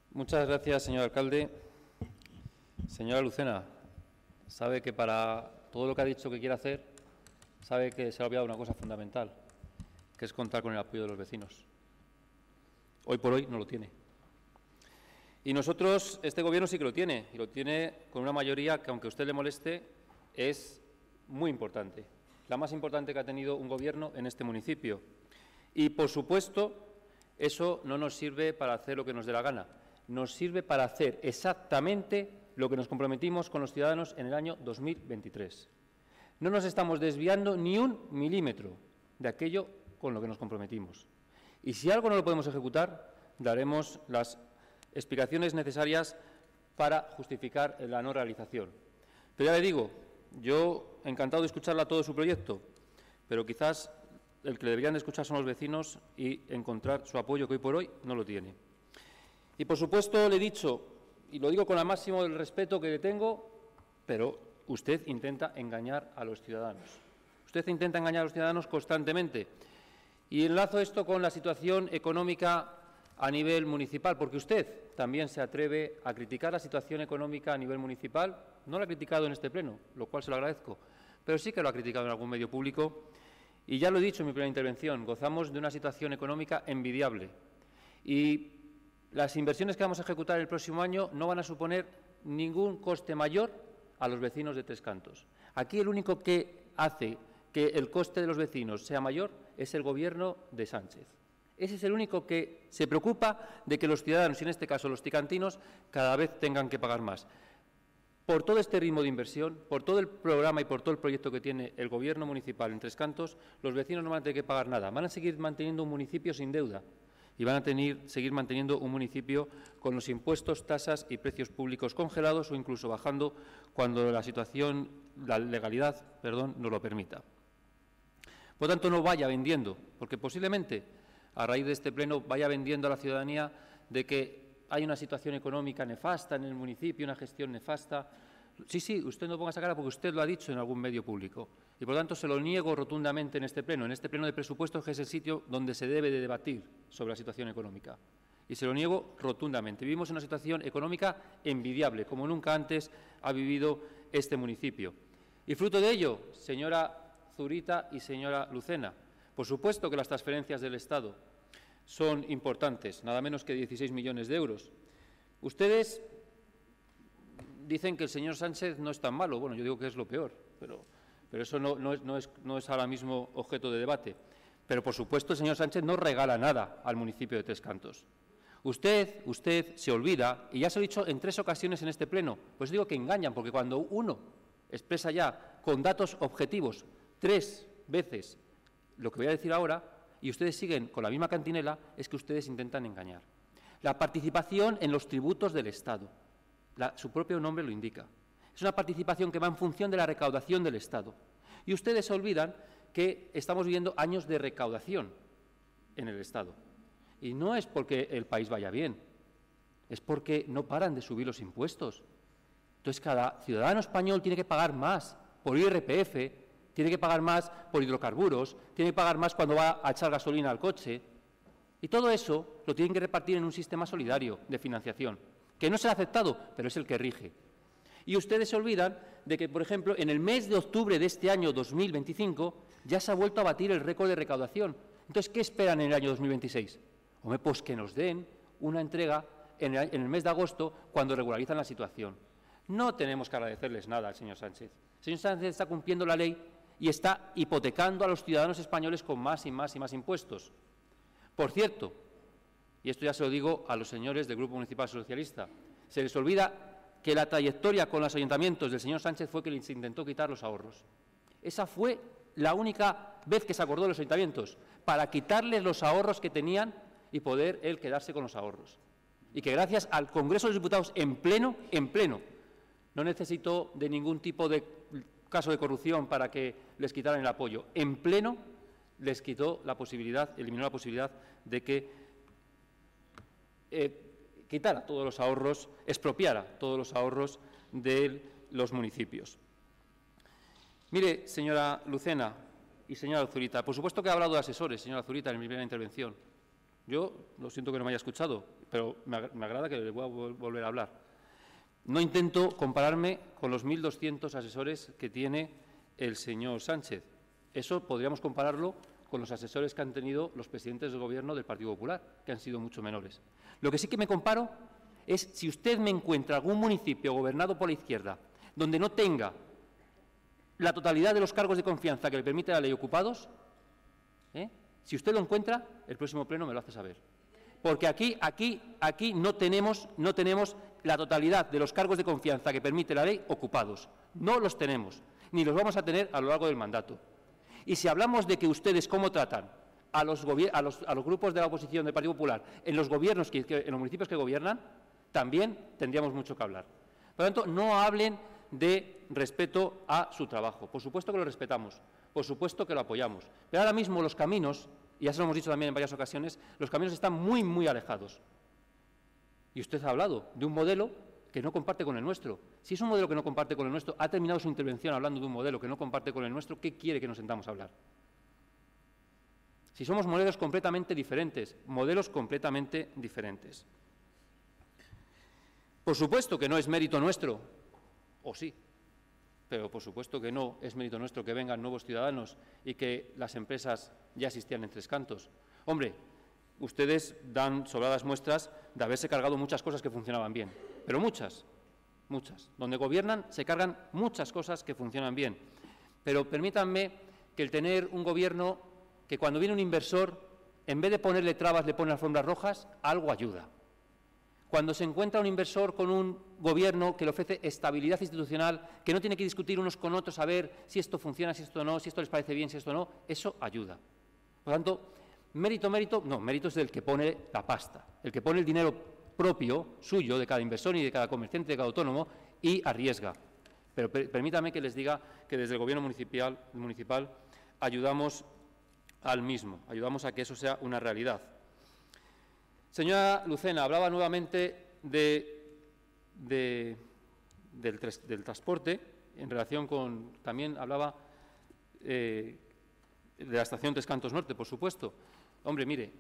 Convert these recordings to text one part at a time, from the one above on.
Muchas gracias, señor alcalde. Señora Lucena, sabe que para todo lo que ha dicho que quiere hacer, sabe que se ha olvidado una cosa fundamental, que es contar con el apoyo de los vecinos. Hoy por hoy no lo tiene. Y nosotros, este Gobierno sí que lo tiene, y lo tiene con una mayoría que, aunque a usted le moleste, es muy importante, la más importante que ha tenido un Gobierno en este municipio. Y, por supuesto, eso no nos sirve para hacer lo que nos dé la gana, nos sirve para hacer exactamente lo que nos comprometimos con los ciudadanos en el año 2023. No nos estamos desviando ni un milímetro de aquello con lo que nos comprometimos. Y si algo no lo podemos ejecutar, daremos las explicaciones necesarias para justificar la no realización. Pero ya le digo, yo encantado de escucharla todo su proyecto, pero quizás el que deberían de escuchar son los vecinos y encontrar su apoyo, que hoy por hoy no lo tiene. Y, por supuesto, le he dicho, y lo digo con el máximo del respeto que le tengo, pero usted intenta engañar a los ciudadanos. Usted intenta engañar a los ciudadanos constantemente. Y enlazo esto con la situación económica a nivel municipal, porque usted también se atreve a criticar la situación económica a nivel municipal. No lo ha criticado en este pleno, lo cual se lo agradezco, pero sí que lo ha criticado en algún medio público. Y ya lo he dicho en mi primera intervención, gozamos de una situación económica envidiable. Y las inversiones que vamos a ejecutar el próximo año no van a suponer ningún coste mayor a los vecinos de Tres Cantos. Aquí el único que hace que el coste de los vecinos sea mayor es el Gobierno de Sánchez. Ese es el único que se preocupa de que los ciudadanos, y en este caso los ticantinos, cada vez tengan que pagar más. Por todo este ritmo de inversión, por todo el programa y por todo el proyecto que tiene el Gobierno municipal en Tres Cantos, los vecinos no van a tener que pagar nada. Van a seguir manteniendo un municipio sin deuda y van a seguir manteniendo un municipio con los impuestos, tasas y precios públicos congelados o incluso bajando cuando la legalidad, nos lo permita. Por lo tanto, no vaya vendiendo, porque posiblemente a raíz de este pleno vaya vendiendo a la ciudadanía de que hay una situación económica nefasta en el municipio, una gestión nefasta. Sí, usted no ponga esa cara porque usted lo ha dicho en algún medio público. Y, por lo tanto, se lo niego rotundamente en este pleno de presupuestos, que es el sitio donde se debe de debatir sobre la situación económica. Y se lo niego rotundamente. Vivimos en una situación económica envidiable, como nunca antes ha vivido este municipio. Y fruto de ello, señora Zurita y señora Lucena, por supuesto que las transferencias del Estado son importantes, nada menos que 16 millones de euros. Ustedes dicen que el señor Sánchez no es tan malo. Bueno, yo digo que es lo peor, pero eso no es ahora mismo objeto de debate. Pero, por supuesto, el señor Sánchez no regala nada al municipio de Tres Cantos. Usted se olvida, y ya se lo he dicho en 3 ocasiones en este pleno, pues digo que engañan, porque cuando uno expresa ya con datos objetivos 3 veces lo que voy a decir ahora, y ustedes siguen con la misma cantinela, es que ustedes intentan engañar. La participación en los tributos del Estado, su propio nombre lo indica. Es una participación que va en función de la recaudación del Estado. Y ustedes se olvidan que estamos viviendo años de recaudación en el Estado. Y no es porque el país vaya bien, es porque no paran de subir los impuestos. Entonces, cada ciudadano español tiene que pagar más por IRPF, tiene que pagar más por hidrocarburos, tiene que pagar más cuando va a echar gasolina al coche. Y todo eso lo tienen que repartir en un sistema solidario de financiación, que no se ha aceptado, pero es el que rige. Y ustedes se olvidan de que, por ejemplo, en el mes de octubre de este año 2025 ya se ha vuelto a batir el récord de recaudación. Entonces, ¿qué esperan en el año 2026? Hombre, pues que nos den una entrega en el mes de agosto cuando regularizan la situación. No tenemos que agradecerles nada al señor Sánchez. El señor Sánchez está cumpliendo la ley y está hipotecando a los ciudadanos españoles con más y más y más impuestos. Por cierto, y esto ya se lo digo a los señores del Grupo Municipal Socialista, se les olvida que la trayectoria con los ayuntamientos del señor Sánchez fue que les intentó quitar los ahorros. Esa fue la única vez que se acordó de los ayuntamientos, para quitarles los ahorros que tenían y poder él quedarse con los ahorros. Y que gracias al Congreso de los Diputados en pleno, no necesitó de ningún tipo de caso de corrupción para que les quitaran el apoyo. En pleno les quitó la posibilidad, eliminó la posibilidad de que quitara todos los ahorros, expropiara todos los ahorros de los municipios. Mire, señora Lucena y señora Zurita, por supuesto que ha hablado de asesores, señora Zurita, en mi primera intervención. Yo lo siento que no me haya escuchado, pero me agrada que le voy a volver a hablar. No intento compararme con los 1.200 asesores que tiene el señor Sánchez. Eso podríamos compararlo con los asesores que han tenido los presidentes del Gobierno del Partido Popular, que han sido mucho menores. Lo que sí que me comparo es si usted me encuentra algún municipio gobernado por la izquierda donde no tenga la totalidad de los cargos de confianza que le permite la ley ocupados, si usted lo encuentra, el próximo pleno me lo hace saber. Porque aquí no tenemos la totalidad de los cargos de confianza que permite la ley ocupados. No los tenemos, ni los vamos a tener a lo largo del mandato. Y si hablamos de que ustedes cómo tratan a los grupos de la oposición del Partido Popular en los gobiernos, en los municipios que gobiernan, también tendríamos mucho que hablar. Por lo tanto, no hablen de respeto a su trabajo. Por supuesto que lo respetamos, por supuesto que lo apoyamos. Pero ahora mismo los caminos, y ya se lo hemos dicho también en varias ocasiones, los caminos están muy, muy alejados. Y usted ha hablado de un modelo que no comparte con el nuestro. Si es un modelo que no comparte con el nuestro, ha terminado su intervención hablando de un modelo que no comparte con el nuestro, ¿qué quiere que nos sentamos a hablar? Si somos modelos completamente diferentes, Por supuesto que no es mérito nuestro, o sí, pero por supuesto que no es mérito nuestro que vengan nuevos ciudadanos y que las empresas ya existían en Tres Cantos. Hombre, ustedes dan sobradas muestras de haberse cargado muchas cosas que funcionaban bien, pero muchas. Donde gobiernan se cargan muchas cosas que funcionan bien. Pero permítanme que el tener un gobierno que cuando viene un inversor, en vez de ponerle trabas, le pone alfombras rojas, algo ayuda. Cuando se encuentra un inversor con un gobierno que le ofrece estabilidad institucional, que no tiene que discutir unos con otros a ver si esto funciona, si esto no, si esto les parece bien, si esto no, eso ayuda. Por lo tanto, mérito es del que pone la pasta, el que pone el dinero propio, suyo, de cada inversor y de cada comerciante, de cada autónomo, y arriesga. Pero permítame que les diga que desde el Gobierno municipal ayudamos al mismo, ayudamos a que eso sea una realidad. Señora Lucena, hablaba nuevamente del transporte, en relación con, también hablaba de la estación Tres Cantos Norte, por supuesto. Hombre, mire,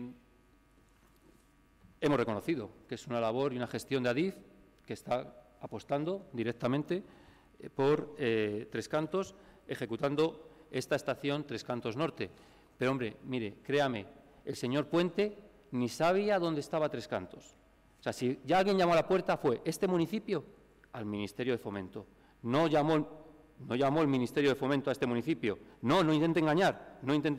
hemos reconocido que es una labor y una gestión de Adif que está apostando directamente por Tres Cantos, ejecutando esta estación Tres Cantos Norte. Pero, hombre, mire, créame, el señor Puente ni sabía dónde estaba Tres Cantos. O sea, si ya alguien llamó a la puerta, fue este municipio al Ministerio de Fomento. No llamó el Ministerio de Fomento a este municipio. No intente engañar,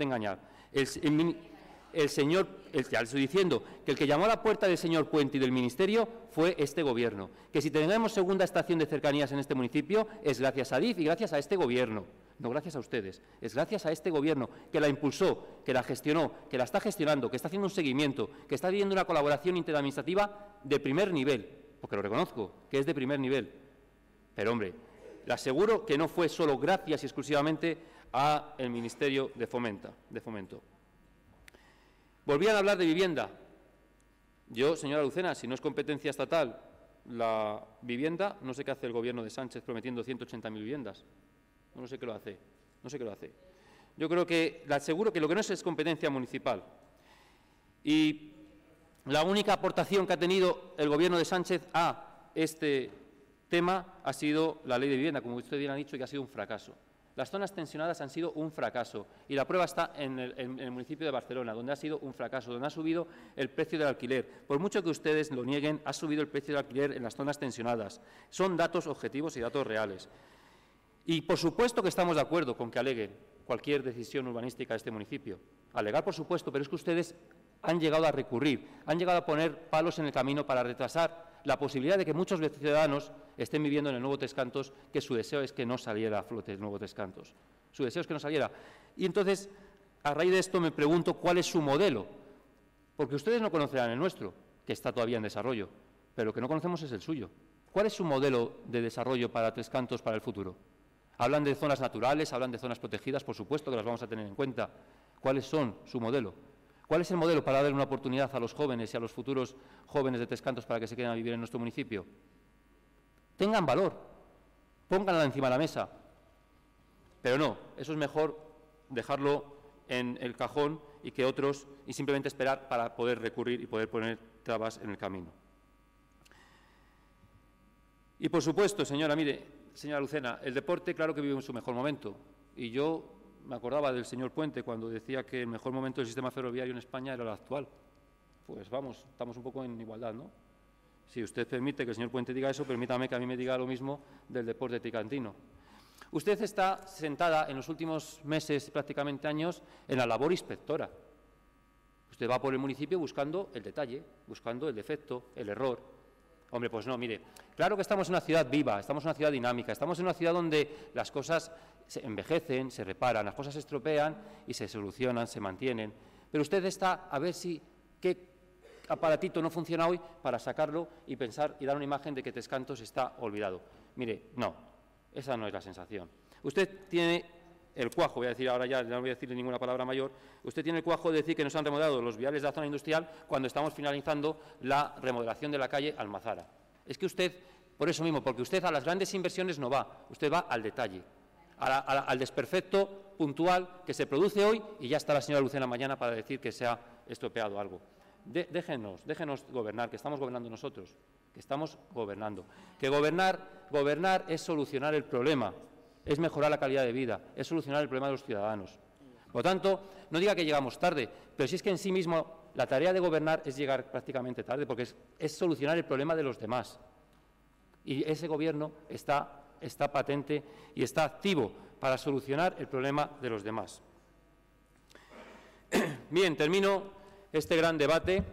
ya le estoy diciendo que el que llamó a la puerta del señor Puente y del Ministerio fue este Gobierno. Que si tenemos segunda estación de cercanías en este municipio es gracias a Adif y gracias a este Gobierno. No gracias a ustedes, es gracias a este Gobierno que la impulsó, que la gestionó, que la está gestionando, que está haciendo un seguimiento, que está haciendo una colaboración interadministrativa de primer nivel, porque lo reconozco, que es de primer nivel. Pero, hombre, le aseguro que no fue solo gracias y exclusivamente al Ministerio de Fomento. Volvían a hablar de vivienda. Yo, señora Lucena, si no es competencia estatal la vivienda, no sé qué hace el Gobierno de Sánchez prometiendo 180.000 viviendas. No sé qué lo hace. Yo creo que, le aseguro que lo que no es competencia municipal. Y la única aportación que ha tenido el Gobierno de Sánchez a este tema ha sido la Ley de Vivienda, como usted bien ha dicho, que ha sido un fracaso. Las zonas tensionadas han sido un fracaso y la prueba está en el municipio de Barcelona, donde ha sido un fracaso, donde ha subido el precio del alquiler. Por mucho que ustedes lo nieguen, ha subido el precio del alquiler en las zonas tensionadas. Son datos objetivos y datos reales. Y, por supuesto, que estamos de acuerdo con que aleguen cualquier decisión urbanística de este municipio. Alegar, por supuesto, pero es que ustedes han llegado a recurrir, han llegado a poner palos en el camino para retrasar la posibilidad de que muchos ciudadanos estén viviendo en el nuevo Tres Cantos, que su deseo es que no saliera a flote el nuevo Tres Cantos. Su deseo es que no saliera. Y entonces, a raíz de esto, me pregunto cuál es su modelo. Porque ustedes no conocerán el nuestro, que está todavía en desarrollo, pero lo que no conocemos es el suyo. ¿Cuál es su modelo de desarrollo para Tres Cantos para el futuro? Hablan de zonas naturales, hablan de zonas protegidas, por supuesto que las vamos a tener en cuenta. ¿Cuáles son su modelo? ¿Cuál es el modelo para dar una oportunidad a los jóvenes y a los futuros jóvenes de Tres Cantos para que se queden a vivir en nuestro municipio? Tengan valor, pónganla encima de la mesa. Pero no, eso es mejor dejarlo en el cajón y que otros, y simplemente esperar para poder recurrir y poder poner trabas en el camino. Y, por supuesto, señora Lucena, el deporte claro que vive en su mejor momento. Y yo me acordaba del señor Puente cuando decía que el mejor momento del sistema ferroviario en España era el actual. Pues vamos, estamos un poco en igualdad, ¿no? Si usted permite que el señor Puente diga eso, permítame que a mí me diga lo mismo del deporte tricantino. Usted está sentada en los últimos meses, prácticamente años, en la labor inspectora. Usted va por el municipio buscando el detalle, buscando el defecto, el error. Hombre, pues no, mire, claro que estamos en una ciudad viva, estamos en una ciudad dinámica, estamos en una ciudad donde las cosas se envejecen, se reparan, las cosas se estropean y se solucionan, se mantienen. Pero usted está a ver si qué aparatito no funciona hoy para sacarlo y pensar y dar una imagen de que Trescantos está olvidado. Mire, no, esa no es la sensación. Usted tiene el cuajo, voy a decir ahora ya no voy a decirle ninguna palabra mayor, usted tiene el cuajo de decir que nos han remodelado los viales de la zona industrial cuando estamos finalizando la remodelación de la calle Almazara. Es que usted, por eso mismo, porque usted a las grandes inversiones no va, usted va al detalle, al desperfecto puntual que se produce hoy y ya está la señora Lucena mañana para decir que se ha estropeado algo. Déjenos gobernar, que estamos gobernando nosotros, que estamos gobernando. Que gobernar es solucionar el problema, es mejorar la calidad de vida, es solucionar el problema de los ciudadanos. Por lo tanto, no diga que llegamos tarde, pero si es que en sí mismo la tarea de gobernar es llegar prácticamente tarde, porque es solucionar el problema de los demás. Y ese Gobierno está patente y está activo para solucionar el problema de los demás. Bien, termino este gran debate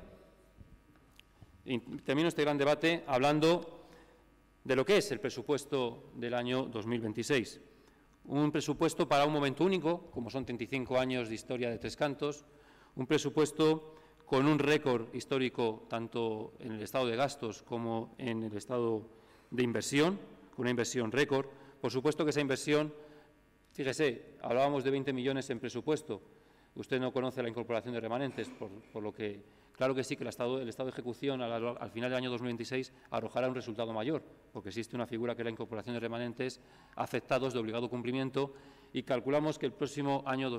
hablando de lo que es el presupuesto del año 2026. Un presupuesto para un momento único, como son 35 años de historia de Trescantos, un presupuesto con un récord histórico tanto en el estado de gastos como en el estado de inversión, con una inversión récord. Por supuesto que esa inversión, fíjese, hablábamos de 20 millones en presupuesto. Usted no conoce la incorporación de remanentes, por lo que, claro que sí, que el estado de ejecución al final del año 2026 arrojará un resultado mayor, porque existe una figura que es la incorporación de remanentes afectados de obligado cumplimiento y calculamos que el próximo año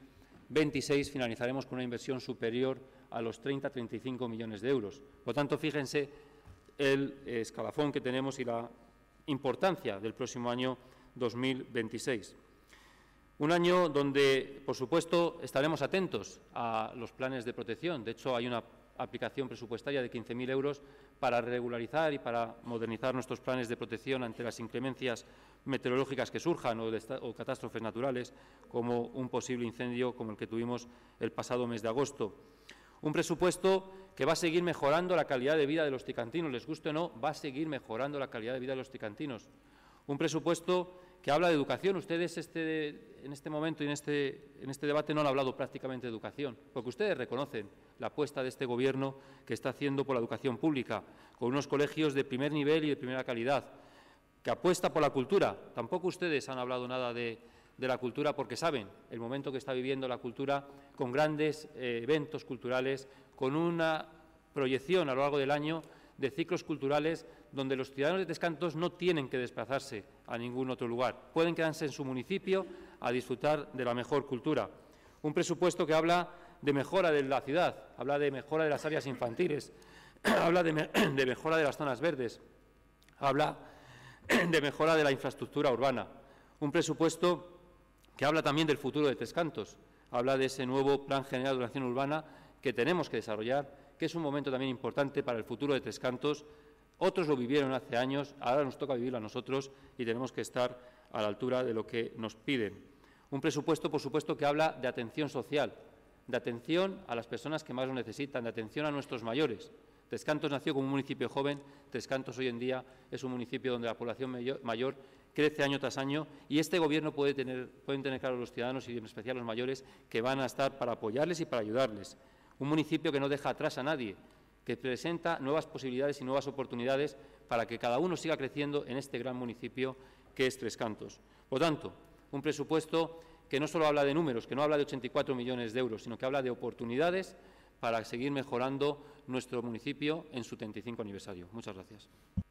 2026 finalizaremos con una inversión superior a los 30-35 millones de euros. Por lo tanto, fíjense el escalafón que tenemos y la importancia del próximo año 2026. Un año donde, por supuesto, estaremos atentos a los planes de protección. De hecho, hay una aplicación presupuestaria de 15.000 euros para regularizar y para modernizar nuestros planes de protección ante las inclemencias meteorológicas que surjan o catástrofes naturales, como un posible incendio como el que tuvimos el pasado mes de agosto. Un presupuesto que va a seguir mejorando la calidad de vida de los tricantinos, les guste o no, va a seguir mejorando la calidad de vida de los tricantinos. Un presupuesto que habla de educación. Ustedes en este momento y en este debate no han hablado prácticamente de educación, porque ustedes reconocen la apuesta de este Gobierno que está haciendo por la educación pública, con unos colegios de primer nivel y de primera calidad, que apuesta por la cultura. Tampoco ustedes han hablado nada de la cultura porque saben el momento que está viviendo la cultura, con grandes eventos culturales, con una proyección a lo largo del año de ciclos culturales donde los ciudadanos de Trescantos no tienen que desplazarse a ningún otro lugar. Pueden quedarse en su municipio a disfrutar de la mejor cultura. Un presupuesto que habla de mejora de la ciudad, habla de mejora de las áreas infantiles, habla de mejora de las zonas verdes, habla de mejora de la infraestructura urbana. Un presupuesto que habla también del futuro de Trescantos, habla de ese nuevo Plan General de Ordenación Urbana que tenemos que desarrollar, que es un momento también importante para el futuro de Trescantos. Otros lo vivieron hace años, ahora nos toca vivirlo a nosotros y tenemos que estar a la altura de lo que nos piden. Un presupuesto, por supuesto, que habla de atención social, de atención a las personas que más lo necesitan, de atención a nuestros mayores. Trescantos nació como un municipio joven, Trescantos hoy en día es un municipio donde la población mayor crece año tras año y este Gobierno pueden tener claro los ciudadanos y en especial los mayores que van a estar para apoyarles y para ayudarles. Un municipio que no deja atrás a nadie, que presenta nuevas posibilidades y nuevas oportunidades para que cada uno siga creciendo en este gran municipio que es Trescantos. Por tanto, un presupuesto que no solo habla de números, que no habla de 84 millones de euros, sino que habla de oportunidades para seguir mejorando nuestro municipio en su 35 aniversario. Muchas gracias.